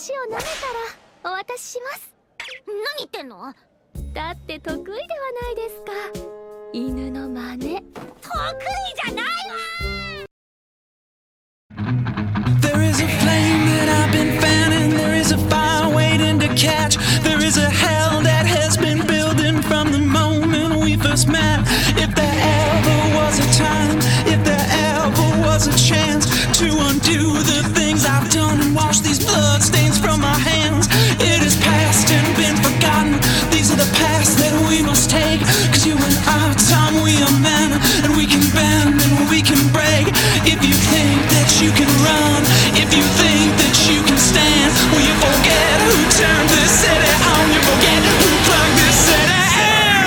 足を舐めたらお渡しします。 何言ってんの？ だって得意ではないですか。犬の真似。 得意じゃないわ。 There is a flame that I've been fanning. There is a fire waiting to catch. There is a hell that has been building from the moment we first met. If there ever was a time, if there ever was a chance to undo the things I've done and wash these bloodstains from my hands, it is past and been forgotten. These are the paths that we must take. Cause you and I, Tom, we are men, and we can bend and we can break. If you think that you can run, if you think that you can stand, well, you forget who turned this city on. You forget who plugged this city in.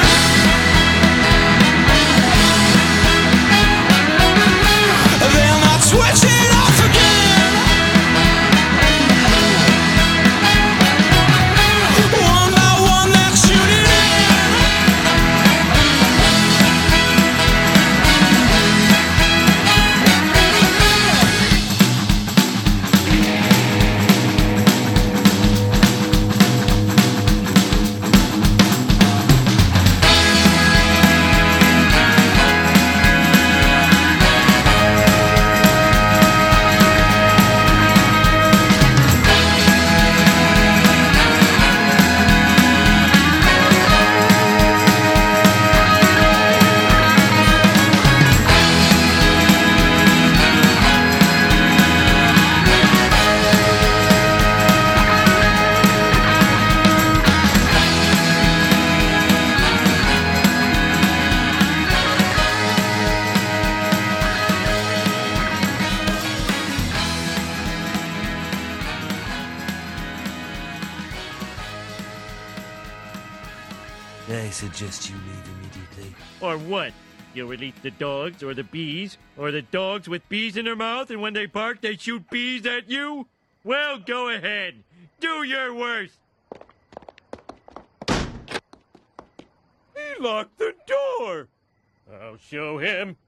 They'll not switch it off again. One by one they're shooting in. I suggest you leave immediately. Or what? You'll release the dogs or the bees? Or the dogs with bees in their mouth and when they bark they shoot bees at you? Well, go ahead. Do your worst. He locked the door. I'll show him.